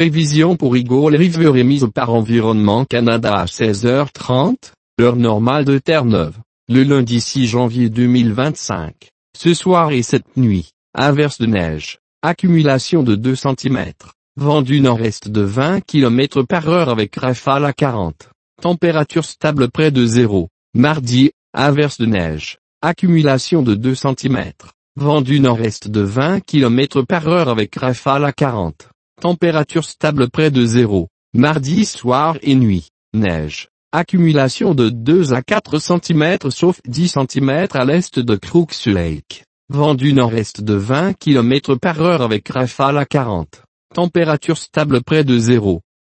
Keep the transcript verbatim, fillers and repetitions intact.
Prévision pour Eagle River émise par Environnement Canada à seize heures trente, heure normale de Terre-Neuve, le lundi six janvier deux mille vingt-cinq. Ce soir et cette nuit, averse de neige, accumulation de deux centimètres, vent du nord-est de vingt kilomètres par heure avec rafale à quarante, température stable près de zéro. Mardi, averse de neige, accumulation de deux centimètres, vent du nord-est de vingt kilomètres par heure avec rafale à quarante. Température stable près de zéro. Mardi soir et nuit, neige. Accumulation de deux à quatre centimètres sauf dix centimètres à l'est de Crooks Lake. Vent du nord-est de vingt kilomètres par heure avec rafale à quarante. Température stable près de zéro.